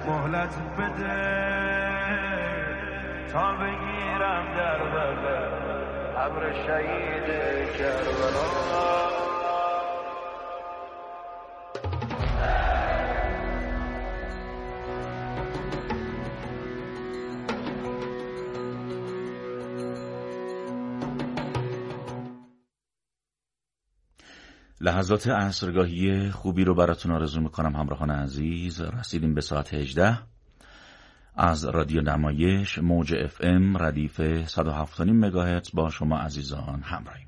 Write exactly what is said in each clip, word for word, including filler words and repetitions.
مهلت بده تا بگیرم در بغل ابر شهید کربلا. لحظات عصرگاهی خوبی رو براتون آرزو میکنم همراهان عزیز. رسیدیم به ساعت هجده از رادیو نمایش موج اف ام ردیف صد و هفت و نیم مگاهرتز با شما عزیزان همراهیم.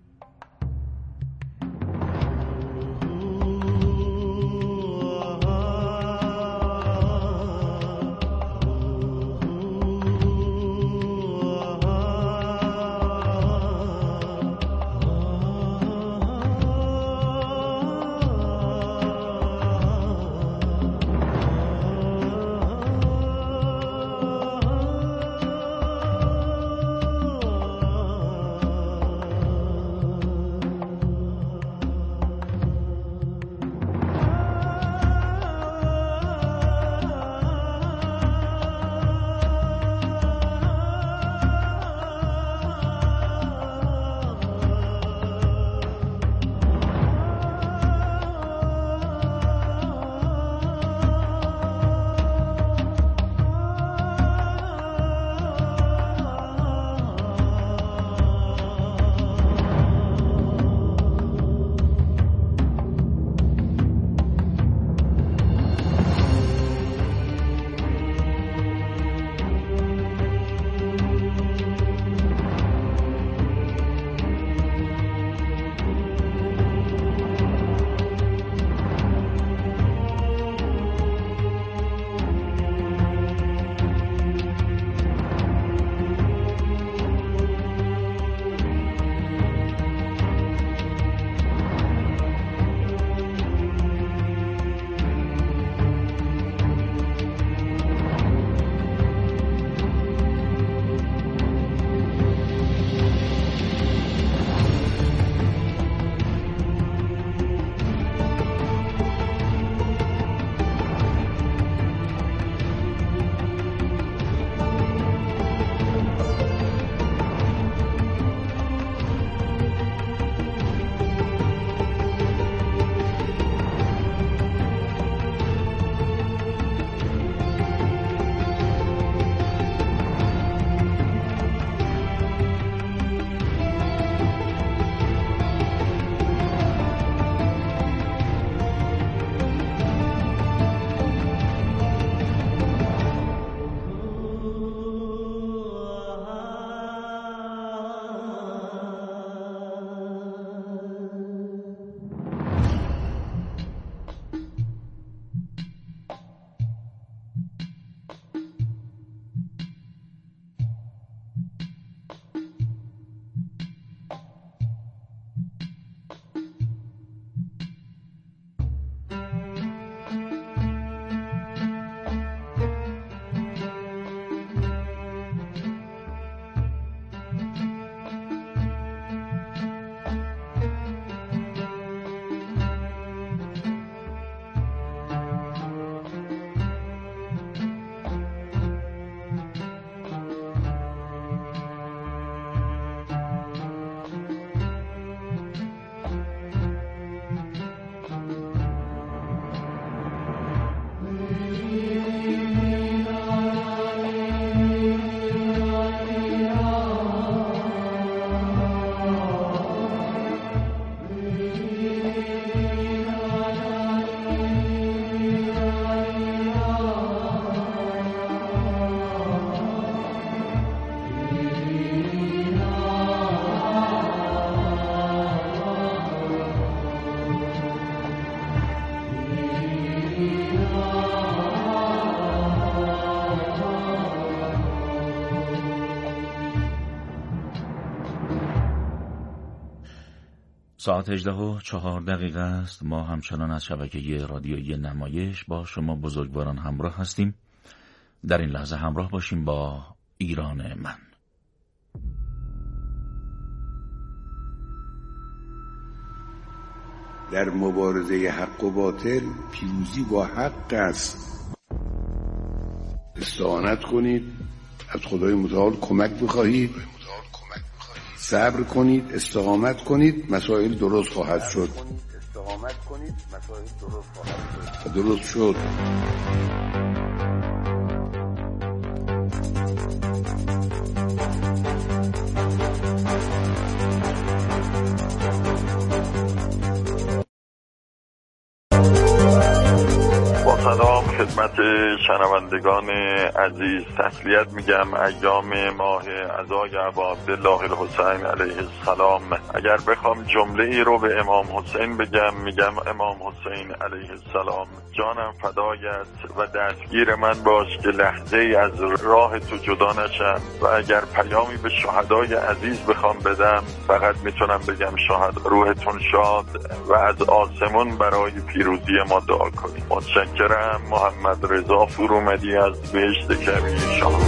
ساعت هجده و چهار دقیقه است. ما همچنان از شبکه رادیویی نمایش با شما بزرگواران همراه هستیم. در این لحظه همراه باشیم با ایران من. در مبارزه حق و باطل پیروزی با حق است. استعانت کنید، از خدای متعال کمک بخواهید، صبر کنید، استقامت کنید، مسائل درست خواهد شد. استقامت کنید، مسائل درست خواهد شد. درست شد. سلام خدمت شنوندگان عزیز، تسلیت میگم ایام ماه عزای ابا عبدالله الحسین علیه السلام. اگر بخوام جمله ای رو به امام حسین بگم، میگم امام حسین علیه السلام جانم فدایت و دستگیر من باش که لحظه ای از راه تو جدا نشم، و اگر پیامی به شهدای عزیز بخوام بدم فقط میتونم بگم شهد روحتون شاد و از آسمون برای پیروزی ما دعا کنید. متشکرم. محمد رضا فرومدی از بهشت کبیر شاه.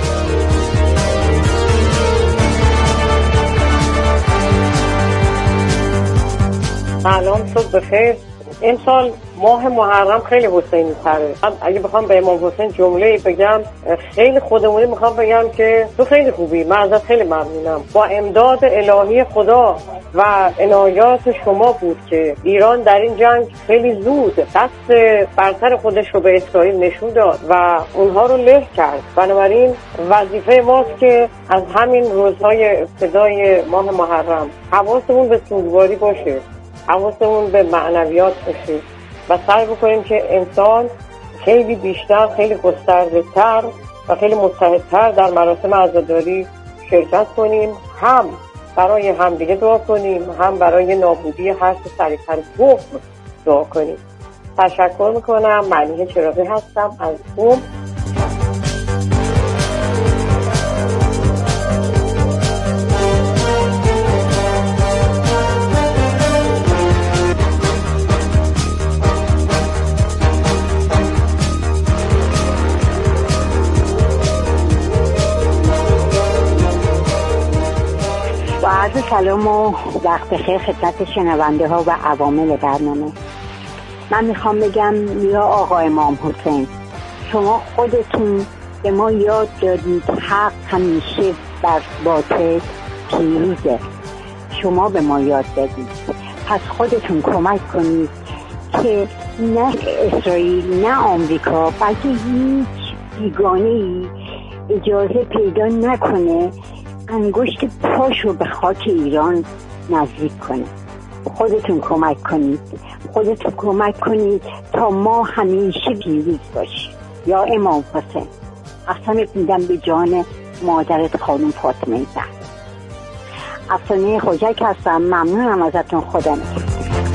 سلام، صبح بخیر. امسال ماه محرم خیلی حسینی تره. اگه بخوام به امام حسین جمله بگم، خیلی خودمونی میخوام بگم که تو خیلی خوبی، من ازت خیلی ممنونم. با امداد الهی خدا و عنایات شما بود که ایران در این جنگ خیلی زود دست برتر خودش رو به اسرائیل نشون داد و اونها رو له کرد. بنابراین وظیفه ماست که از همین روزهای ابتدای ماه محرم حواسمون به سوگواری باشه، حواسمون به معنویات باشه و سعی بکنیم که انسان خیلی بیشتر، خیلی گسترده‌تر و خیلی متحدتر در مراسم عزاداری شرکت کنیم، هم برای همدیگه دعا کنیم، هم برای نابودی هر چه سریع‌تر کفر دعا کنیم. تشکر میکنم. ملیحه چراغی هستم از قم. عرض سلام و وقت بخیر خدمت شنونده ها و عوامل برنامه. من میخوام بگم یا آقا امام حسین، شما خودتون به ما یاد دادید حق همیشه بر باطل پیروزه. شما به ما یاد دادید، پس خودتون کمک کنید که نه اسرائیل نه آمریکا بلکه هیچ بیگانه‌ای اجازه پیدا نکنه انگشت پاشو به خاک ایران نزدیک کنه. خودتون کمک کنید، خودتون کمک کنید تا ما همیشه پیروز باشیم. یا امام حسین، قسمت میدم به جان مادرت خانم فاطمه زهرا. افسانه خوجک هستم. ممنونم ازتون. خدا نگهدار.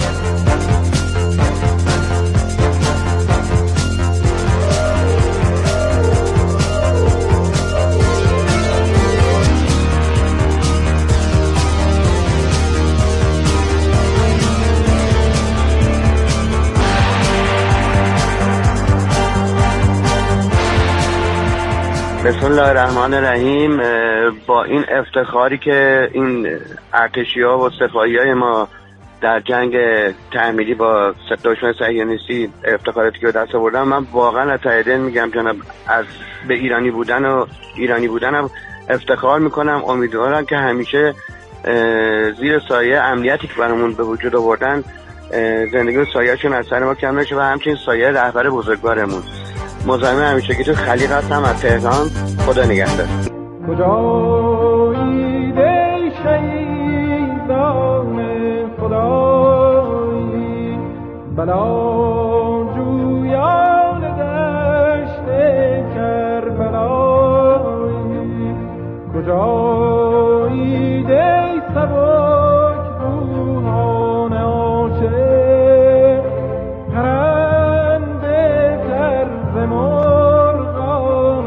بسم الله الرحمن الرحیم. با این افتخاری که این ارتشی‌ها و سپاهی‌های ما در جنگ تحمیلی با دشمن صهیونیستی افتخاراتی که به دست آوردن، من واقعا از ته دل میگم جناب از به ایرانی بودن و ایرانی بودنم افتخار میکنم. امیدوارم که همیشه زیر سایه امنیتی که برامون به وجود آوردن زندگی سایه‌شون از سر ما کم نشه و همچنین سایه رهبر بزرگوارمون. مزاحم همیشگی تو خلیق هستم از تهران. خدا نگهدار. کجایی ای شهیدان خدایی، بلا جویان دشت کربلایی، کجایی ای سبک روحان عاشق، پرنده طرز مرغان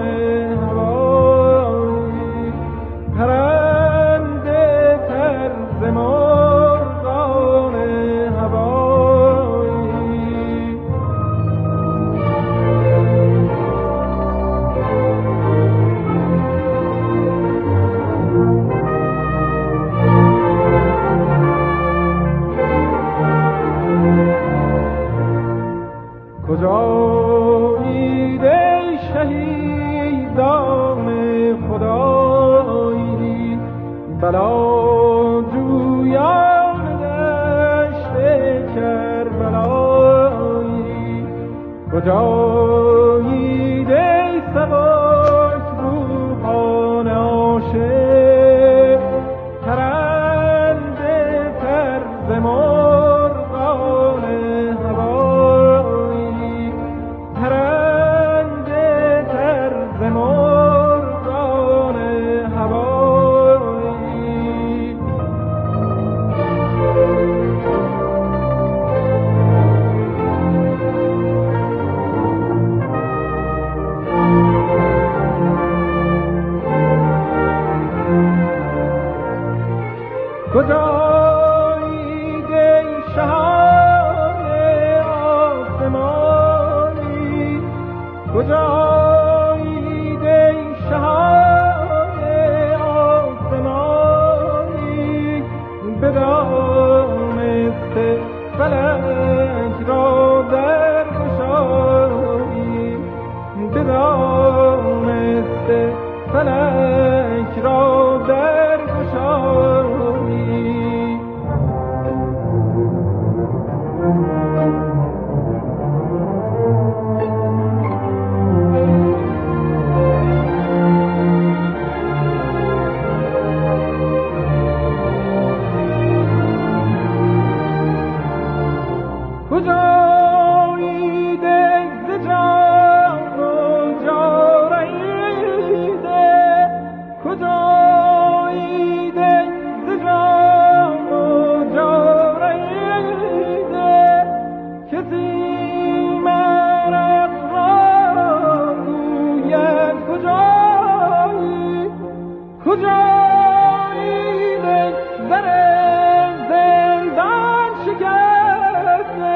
هوایی، پرنده طرز مرغان هوایی. بلا جویان دشت کربلایی کجایی دی سبک روحان عاشق پرنده تر ز مرغان هوایی پرنده تر ز مرغان هوایی کجایی دی شهان آسمانی کجایی دی شهان آسمانی بدانسته فلک را در گشایی بدانسته فلک را در گشایی کجایی دی ز جان و جاریده کجایی دی ز جان و جاریده کسی مرق را گوید کجایی کجایی دی در زندان شکسته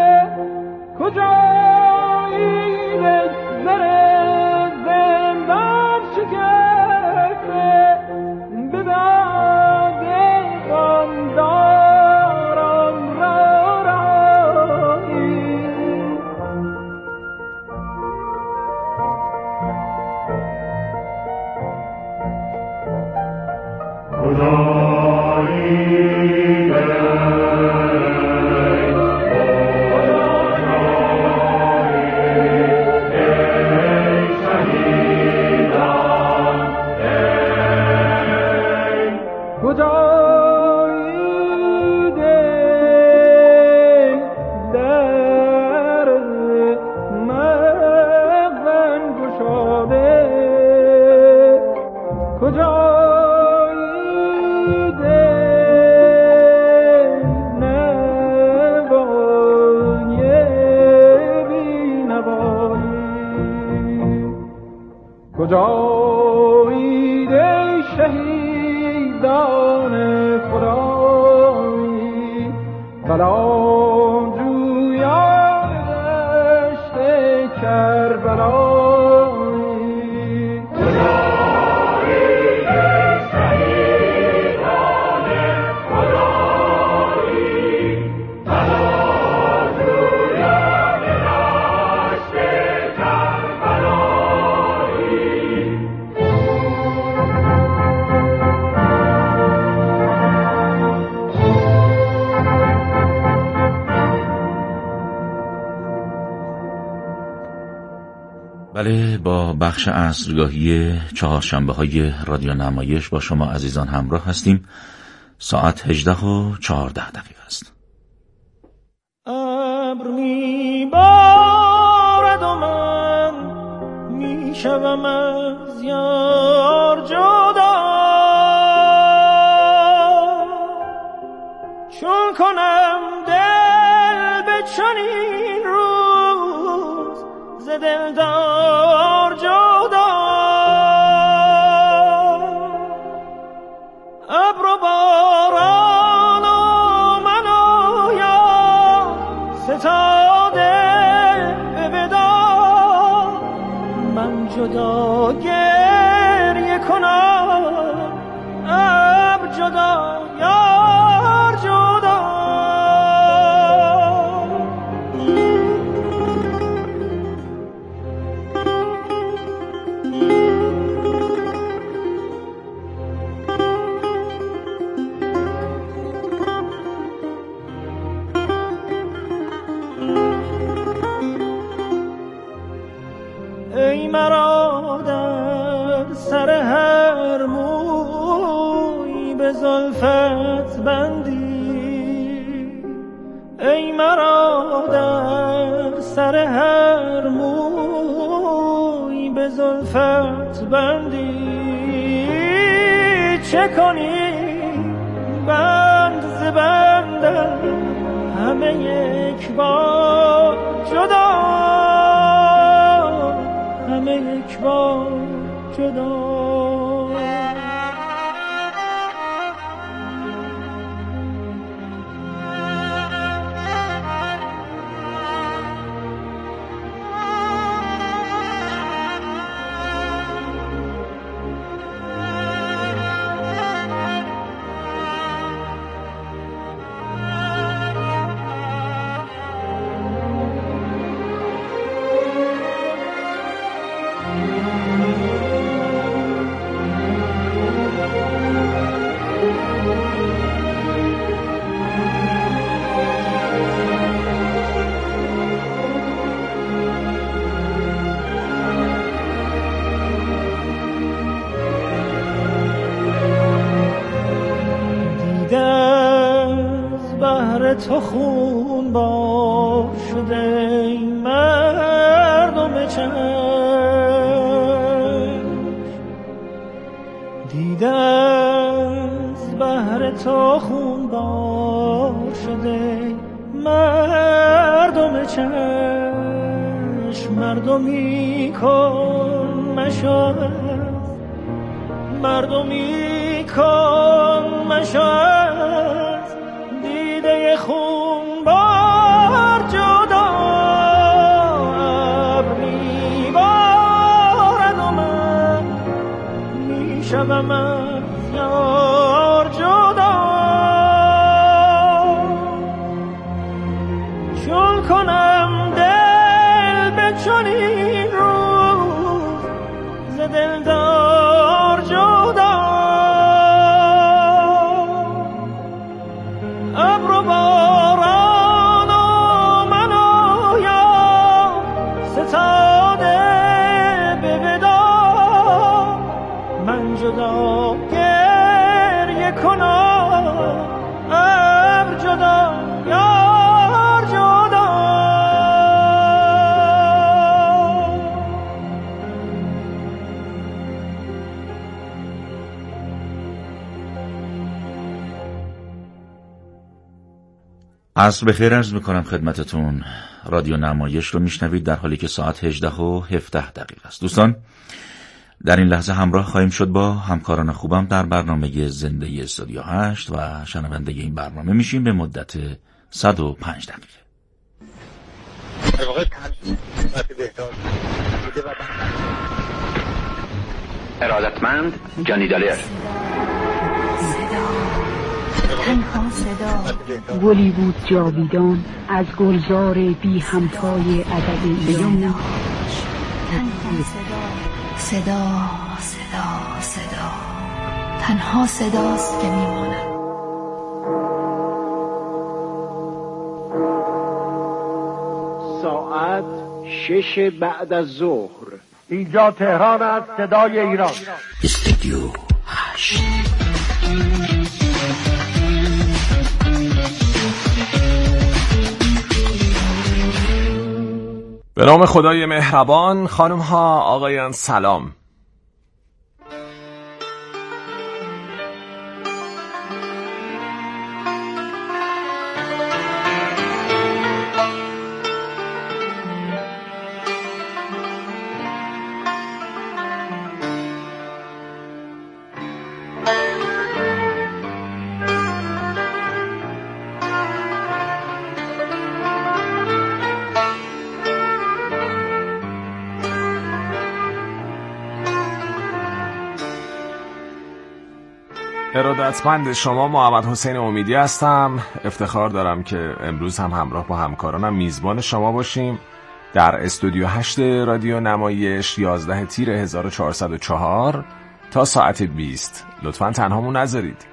کجایی دی در زندان شکسته به داد غمداران را رایی کجایی دی در مغزم گشاده کجایی دی نوای بینوایی کجایی دی شهیدان خدایی بلا جویان دشت کربلایی کجایی دی شهیدان خدایی بلا جویان دشت کربلایی بله، با بخش عصرگاهی چهارشنبه های رادیو نمایش با شما عزیزان همراه هستیم. ساعت هجده و چهارده دقیقه است. ابر می بارد و من می شوم از یار جدا چون کنم دل به چنین روز ز دلدار جدا ابر و باران و من و یار ستاده به وداع من جدا گریه کنم ابر جدا یار جدا ای مرا در سر هر موی به زلفت بندی، ای مرا در سر هر موی به زلفت بندی، چه کنی بند ز بندم همه یک بار جدا، همه یک بار جدا. تو خون با شده مردم چشم، دیده از بحر تو خون با شده مردم چشم، مردمی کن مشاهد، مردمی کن مشاهد، دیده خون بار جدا، ابری بارد و من میشوم از یار جدا، چون کنم دل به چنین روز ز دلدار جدا، ابر و باران و من آیا ستاده به وداع، من جدا گریه کنم، ابر جدا یار جدا. عصر بخیر عرض میکنم خدمتتون. رادیو نمایش رو میشنوید در حالی که ساعت هجده و هفده دقیقه است. دوستان، در این لحظه همراه خواهیم شد با همکاران خوبم در برنامه زنده استودیو هشت و شنونده این برنامه میشیم به مدت صد و پنج دقیقه. ارادتمند جانی دالر. تنها صدا گلی بود جاویدان از گلزار بی همتای ادبیات. تنها صدا صدا صدا صدا تنها صداست که میماند. ساعت شش بعد از ظهر، اینجا تهران است، صدای ایران. استودیو هشت. به نام خدای مهربان. خانم ها آقایان سلام. ارادتمند شما محمد حسین امیدی هستم. افتخار دارم که امروز هم همراه با همکارانم میزبان شما باشیم در استودیو هشت رادیو نمایش یازده تیر هزار و چهارصد و چهار تا ساعت بیست. لطفاً تنهامون نذارید.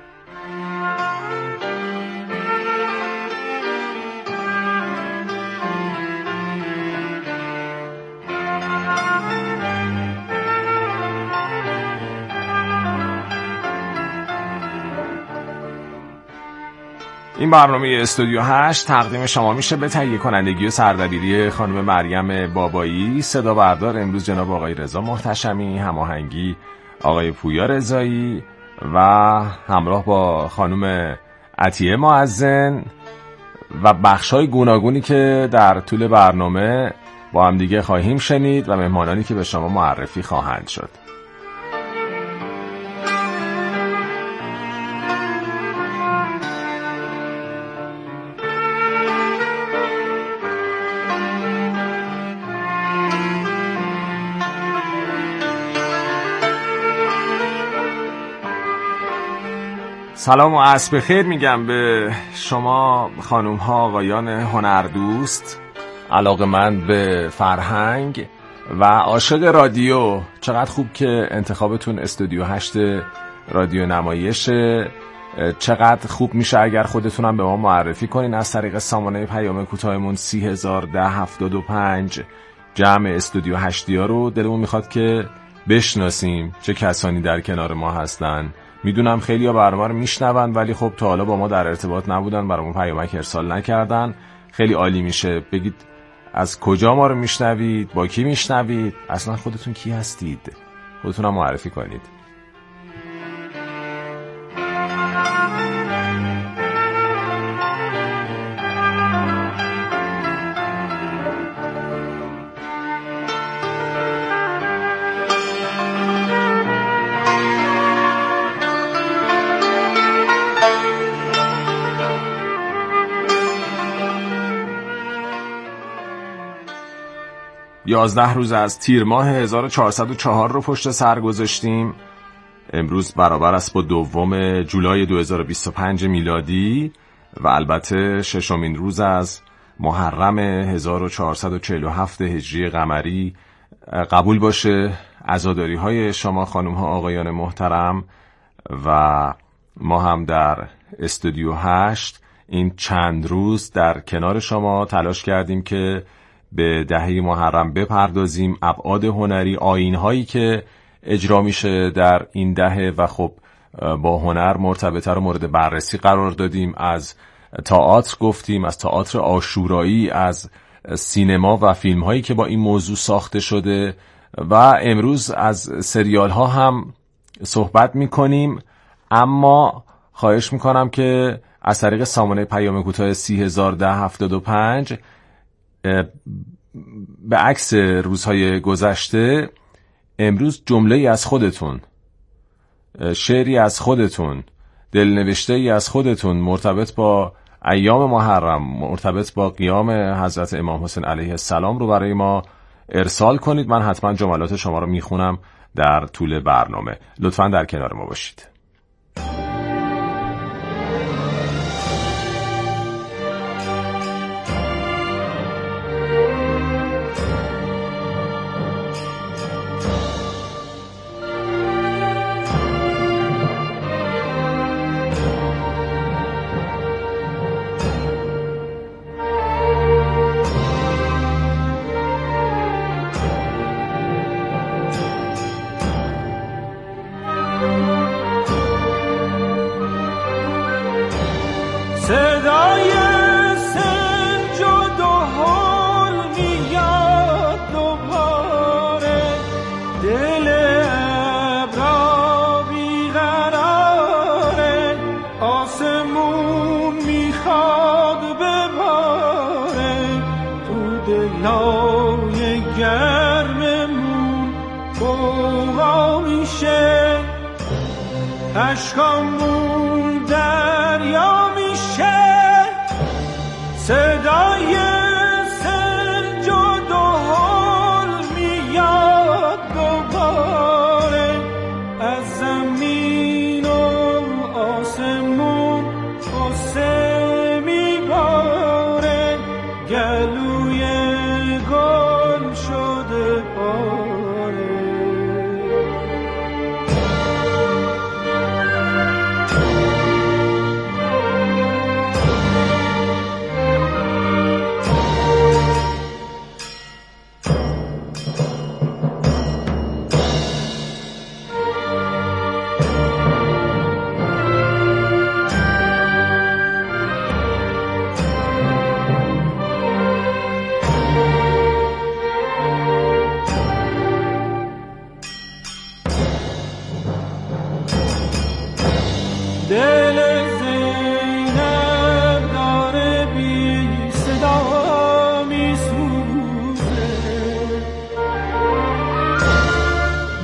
این برنامه استودیو هشت تقدیم شما میشه به تهیه کنندگی و سردبیری خانم مریم بابایی، صدا بردار امروز جناب آقای رضا محتشمی، هماهنگی آقای پویا رضایی و همراه با خانم عطیه معزن و بخش‌های گوناگونی که در طول برنامه با هم دیگه خواهیم شنید و مهمانانی که به شما معرفی خواهند شد. سلام و عصر بخیر میگم به شما خانوم ها آقایان هنردوست، علاقه‌مند به فرهنگ و عاشق رادیو. چقدر خوب که انتخابتون استودیو هشت رادیو نمایشه. چقدر خوب میشه اگر خودتونم به ما معرفی کنین از طریق سامانه پیام کوتاهمون سی هزار ده هفتاد و پنج. جمع استودیو هشتی ها رو دلمون میخواد که بشناسیم چه کسانی در کنار ما هستن. میدونم خیلی ها برنامه رو میشنون ولی خب تا حالا با ما در ارتباط نبودن، برامون پیامک ارسال نکردن. خیلی عالی میشه بگید از کجا ما رو میشنوید، با کی میشنوید، اصلا خودتون کی هستید، خودتون هم معرفی کنید. یازده روز از تیر ماه هزار و چهارصد و چهار رو پشت سر گذاشتیم. امروز برابر است با دوم جولای دو هزار و بیست و پنج میلادی و البته ششمین روز از محرم هزار و چهارصد و چهل و هفت هجری قمری. قبول باشه عزاداری های شما خانم ها آقایان محترم و ما هم در استودیو هشت این چند روز در کنار شما تلاش کردیم که به دهه محرم بپردازیم، ابعاد هنری، آیین‌هایی که اجرا میشه در این دهه و خب با هنر مرتبطه رو مورد بررسی قرار دادیم. از تئاتر گفتیم، از تئاتر عاشورایی، از سینما و فیلم‌هایی که با این موضوع ساخته شده و امروز از سریال‌ها هم صحبت می‌کنیم. اما خواهش می‌کنم که از طریق سامانه پیام کوتاه سی هزار ده هفتاد و پنج به عکس روزهای گذشته امروز جمله‌ای از خودتون، شعری از خودتون، دلنوشته‌ای از خودتون مرتبط با ایام محرم، مرتبط با قیام حضرت امام حسین علیه السلام رو برای ما ارسال کنید. من حتما جملات شما رو میخونم در طول برنامه. لطفاً در کنار ما باشید. اشکامون دریا میشه، صدای سنج و دهل میاد دوباره از زمین و آسمون قصه میباره، گلوی گل شده پاره.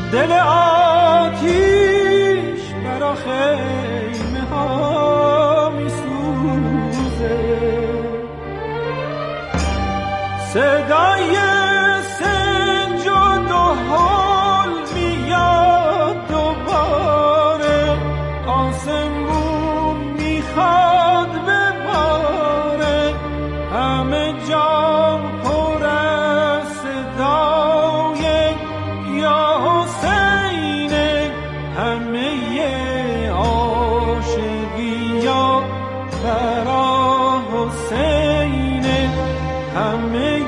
دل آتیش برا خیمه ها می سوزه، صدای سنج و دهل میاد دوباره، آسمون میخواد بباره، همه جا پر از صدای یا حسینه، همه عاشقی یا برا حسینه، همه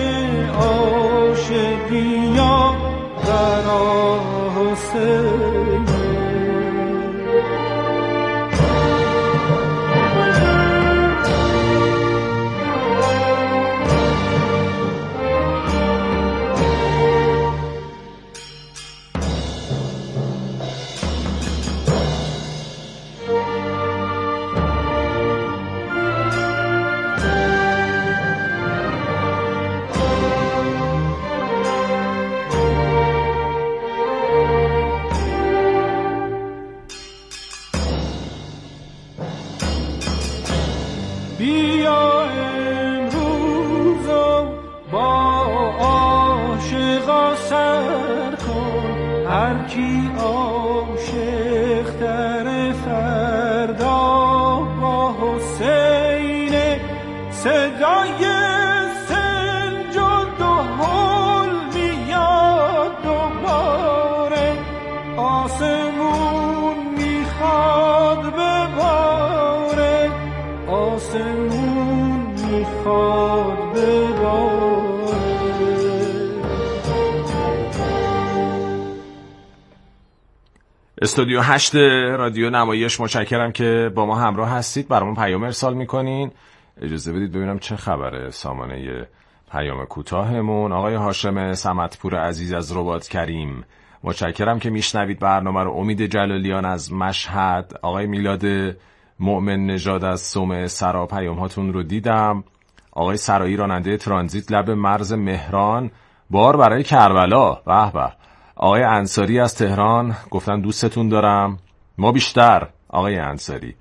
عاشقی یا برا حسینه. بیا امروز با عاشقا سر کن، هر کی عاشق تر فردا با حسین، صدای سنج و دهل میاد دوباره، آسمون میخواد بباره، آسمون میخواد بباره. استودیو هشت رادیو نمایش، متشکرم که با ما همراه هستید، برامون پیام ارسال میکنین. اجازه بدید ببینم چه خبره. سامانه پیام کوتاهمون: آقای هاشم صمدپور عزیز از رباط کریم، متشکرم که میشنوید برنامه رو. امید جلالیان از مشهد، آقای میلاد مؤمن نژاد از صومعه سرا، پیام هاتون رو دیدم. آقای سرایی راننده ترانزیت لب مرز مهران، بار برای کربلا، به به. آقای انصاری از تهران گفتن دوستتون دارم، ما بیشتر. آقای انصاری.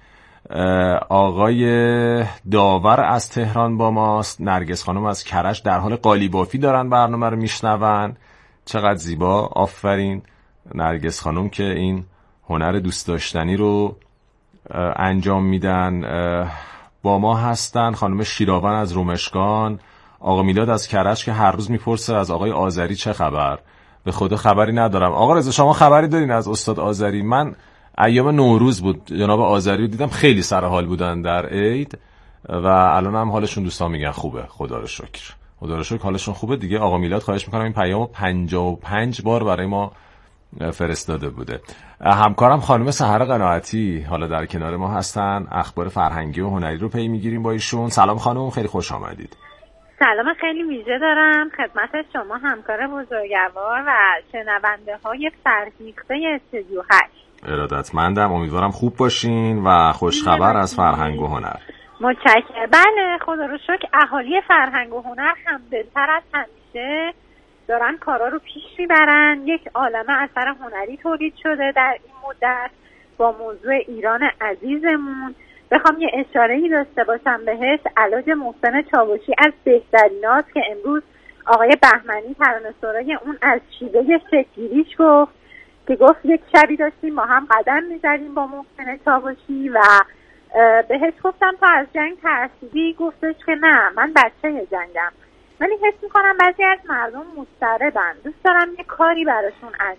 آقای داور از تهران با ماست. نرگس خانم از کرج در حال قالیبافی دارن برنامه رو میشنون. چقدر زیبا، آفرین نرگس خانم که این هنر دوست داشتنی رو انجام میدن. با ما هستن خانم شیراون از رومشگان، آقا میلاد از کرج که هر روز میپرسه از آقای آذری چه خبر. به خدا خبری ندارم. آقا رضا شما خبری دارین از استاد آذری؟ من ایام نوروز بود جناب آذری رو دیدم، خیلی سر حال بودن در عید و الان هم حالشون دوستان میگن خوبه، خدا رو شکر. خدا رو شکر حالشون خوبه دیگه. آقا میلاد خواهش میکنم این پیامو پنجاه و پنج بار برای ما فرستاده بوده. همکارم خانم سحر قناعتی حالا در کنار ما هستن، اخبار فرهنگی و هنری رو پی میگیریم با ایشون. سلام خانم، خیلی خوش آمدید. سلام خیلی ویژه دارم خدمت شما همکار بزرگوار و شنونده های فرهیخته استودیو هشت. ارادتمندم، امیدوارم خوب باشین و خوشخبر از فرهنگ و هنر. متشکرم. بله خدا رو شکر اهالی فرهنگ و هنر هم بهتر از همیشه دارن کارا رو پیش میبرن. یک عالمه اثر هنری تولید شده در این مدت با موضوع ایران عزیزمون. بخوام یه اشاره‌ای داشته باشم بهش، علاج محسن چاوشی از بهتریناست که امروز آقای بهمنی ترانه‌سرای اون از شیوه شکل‌گیریش گفت که گفت یک شبی داشتیم ما هم قدم می‌زدیم با محسن چاوشی و بهش گفتم تا از جنگ ترسیدی؟ گفتش که نه من بچه جنگم. ولی حس می‌کنم بعضی از مردم مضطربن، دوست دارم یه کاری براشون